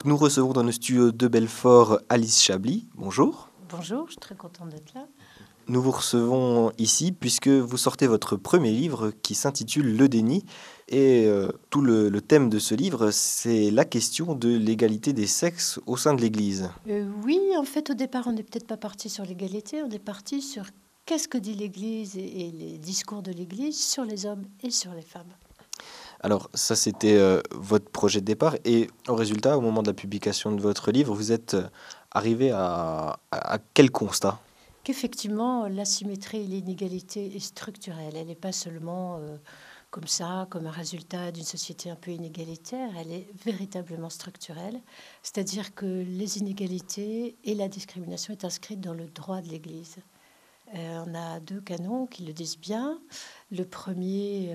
Nous recevons dans nos studios de Belfort Alice Chablis. Bonjour. Bonjour, je suis très contente d'être là. Nous vous recevons ici puisque vous sortez votre premier livre qui s'intitule Le déni. Et tout le thème de ce livre, c'est la question de l'égalité des sexes au sein de l'Église. Oui, en fait, au départ, on n'est peut-être pas parti sur l'égalité, on est parti sur qu'est-ce que dit l'Église et les discours de l'Église sur les hommes et sur les femmes. Alors ça, c'était votre projet de départ. Et au résultat, au moment de la publication de votre livre, vous êtes arrivé à quel constat? Qu'effectivement, l'asymétrie et l'inégalité est structurelle. Elle n'est pas seulement comme ça, comme un résultat d'une société un peu inégalitaire, elle est véritablement structurelle. C'est-à-dire que les inégalités et la discrimination est inscrite dans le droit de l'Église. On a deux canons qui le disent bien. Le premier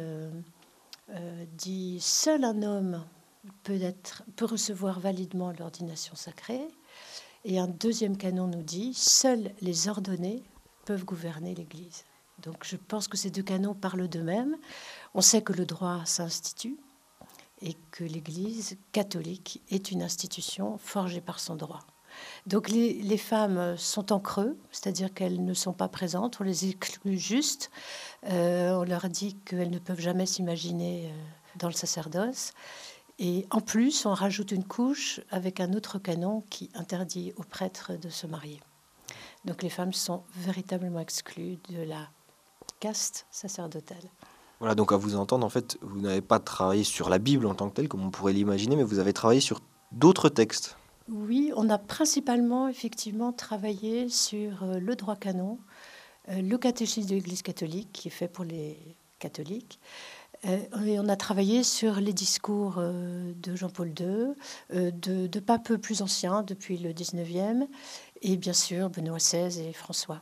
dit « Seul un homme peut recevoir validement l'ordination sacrée ». Et un deuxième canon nous dit « Seuls les ordonnés peuvent gouverner l'Église ». Donc je pense que ces deux canons parlent d'eux-mêmes. On sait que le droit s'institue et que l'Église catholique est une institution forgée par son droit. Donc les femmes sont en creux, c'est-à-dire qu'elles ne sont pas présentes, on les exclut juste, on leur dit qu'elles ne peuvent jamais s'imaginer dans le sacerdoce. Et en plus, on rajoute une couche avec un autre canon qui interdit aux prêtres de se marier. Donc les femmes sont véritablement exclues de la caste sacerdotale. Voilà, donc à vous entendre, en fait, vous n'avez pas travaillé sur la Bible en tant que telle, comme on pourrait l'imaginer, mais vous avez travaillé sur d'autres textes. Oui, on a principalement effectivement travaillé sur le droit canon, le catéchisme de l'Église catholique qui est fait pour les catholiques. Et on a travaillé sur les discours de Jean-Paul II, de papes plus anciens depuis le 19e, et bien sûr Benoît XVI et François.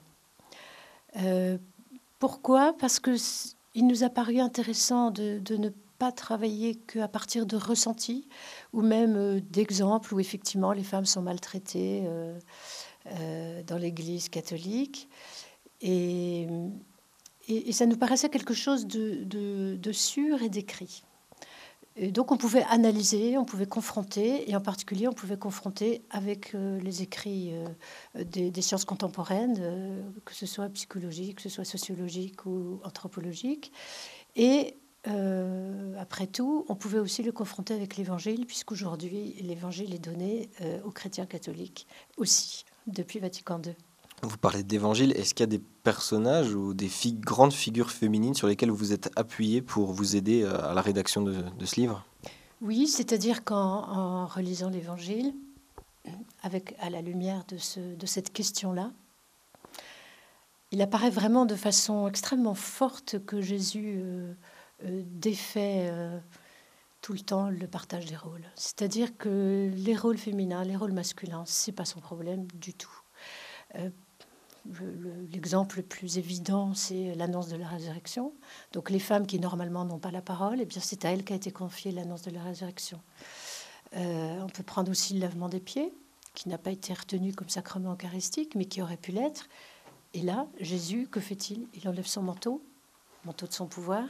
Pourquoi ? Parce qu'il nous a paru intéressant de ne pas travailler qu'à partir de ressentis ou même d'exemples où effectivement les femmes sont maltraitées dans l'Église catholique. Et ça nous paraissait quelque chose de sûr et d'écrit. Et donc on pouvait analyser, on pouvait confronter, et en particulier on pouvait confronter avec les écrits des sciences contemporaines, que ce soit psychologique, que ce soit sociologique ou anthropologique. Et après tout, on pouvait aussi le confronter avec l'Évangile, puisqu'aujourd'hui l'Évangile est donné aux chrétiens catholiques aussi, depuis Vatican II. Vous parlez d'évangile, est-ce qu'il y a des personnages ou des grandes figures féminines sur lesquelles vous vous êtes appuyé pour vous aider à la rédaction de ce livre? Oui, c'est-à-dire qu'en relisant l'Évangile, à la lumière de cette question-là, il apparaît vraiment de façon extrêmement forte que Jésus défait tout le temps le partage des rôles. C'est-à-dire que les rôles féminins, les rôles masculins, c'est pas son problème du tout. L'exemple le plus évident, c'est l'annonce de la résurrection. Donc les femmes qui normalement n'ont pas la parole, eh bien c'est à elles qu'a été confiée l'annonce de la résurrection. On peut prendre aussi le lavement des pieds, qui n'a pas été retenu comme sacrement eucharistique, mais qui aurait pu l'être. Et là, Jésus, que fait-il ? Il enlève son manteau de son pouvoir.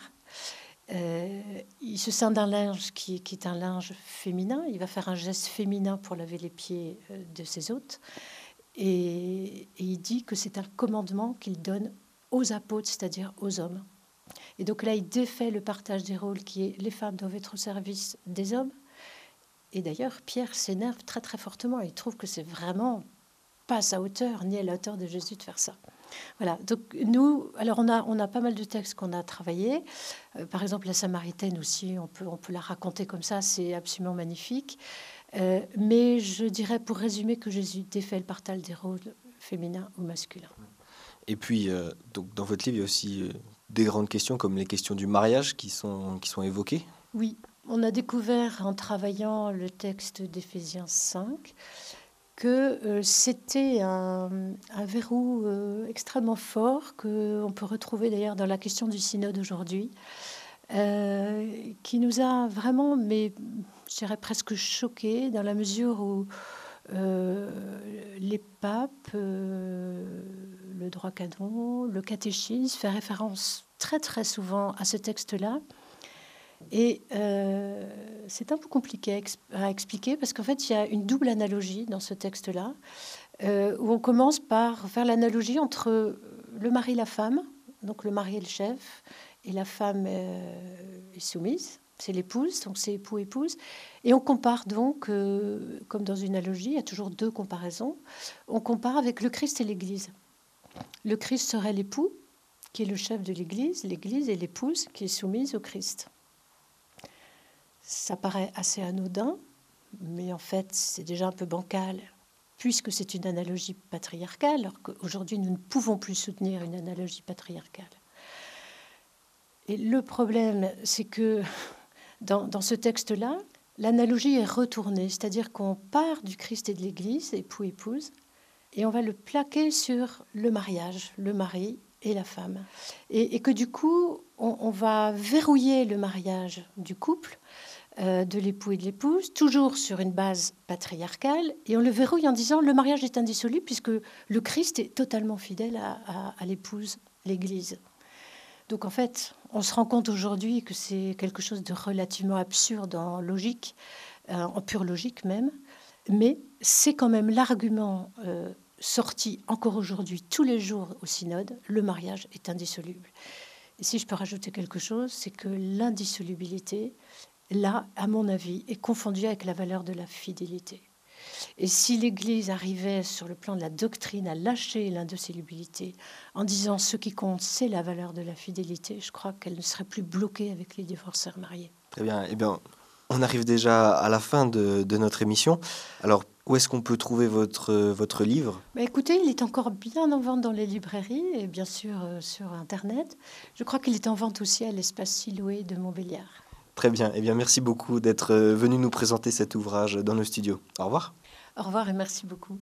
Il se ceint d'un linge qui est un linge féminin. Il va faire un geste féminin pour laver les pieds de ses hôtes. Et il dit que c'est un commandement qu'il donne aux apôtres, c'est-à-dire aux hommes. Et donc là, il défait le partage des rôles qui est les femmes doivent être au service des hommes. Et d'ailleurs, Pierre s'énerve très très fortement. Il trouve que c'est vraiment pas à sa hauteur, ni à la hauteur de Jésus de faire ça. Voilà, donc nous, alors on a pas mal de textes qu'on a travaillés. Par exemple, la Samaritaine aussi, on peut la raconter comme ça, c'est absolument magnifique. Mais je dirais, pour résumer, que Jésus défait le partage des rôles féminins ou masculins. Et puis, donc, dans votre livre, il y a aussi des grandes questions comme les questions du mariage qui sont évoquées. Oui, on a découvert en travaillant le texte d'Éphésiens 5 que c'était un verrou extrêmement fort qu'on peut retrouver d'ailleurs dans la question du synode aujourd'hui, qui nous a vraiment, mais je dirais presque choqués, dans la mesure où les papes, le droit canon, le catéchisme fait référence très très souvent à ce texte-là. Et c'est un peu compliqué à expliquer parce qu'en fait, il y a une double analogie dans ce texte-là, où on commence par faire l'analogie entre le mari et la femme. Donc le mari est le chef et la femme est soumise. C'est l'épouse, donc c'est époux-épouse. Et on compare donc, comme dans une analogie, il y a toujours deux comparaisons. On compare avec le Christ et l'Église. Le Christ serait l'époux, qui est le chef de l'Église. L'Église est l'épouse, qui est soumise au Christ. Ça paraît assez anodin, mais en fait, c'est déjà un peu bancal, puisque c'est une analogie patriarcale, alors qu'aujourd'hui, nous ne pouvons plus soutenir une analogie patriarcale. Et le problème, c'est que dans ce texte-là, l'analogie est retournée, c'est-à-dire qu'on part du Christ et de l'Église, époux-épouse, et on va le plaquer sur le mariage, le mari et la femme. Et que du coup, on va verrouiller le mariage du couple, de l'époux et de l'épouse, toujours sur une base patriarcale, et on le verrouille en disant le mariage est indissoluble puisque le Christ est totalement fidèle à l'épouse, l'Église. Donc en fait, on se rend compte aujourd'hui que c'est quelque chose de relativement absurde en logique, en pure logique même, mais c'est quand même l'argument sorti encore aujourd'hui tous les jours au synode, le mariage est indissoluble. Et si je peux rajouter quelque chose, c'est que l'indissolubilité, là, à mon avis, est confondue avec la valeur de la fidélité. Et si l'Église arrivait, sur le plan de la doctrine, à lâcher l'indissolubilité en disant ce qui compte, c'est la valeur de la fidélité, je crois qu'elle ne serait plus bloquée avec les divorceurs mariés. Très bien. Eh bien, on arrive déjà à la fin de notre émission. Alors, où est-ce qu'on peut trouver votre livre ? Écoutez, il est encore bien en vente dans les librairies et bien sûr sur Internet. Je crois qu'il est en vente aussi à l'espace Siloé de Montbéliard. Très bien. Eh bien, merci beaucoup d'être venu nous présenter cet ouvrage dans nos studios. Au revoir. Au revoir et merci beaucoup.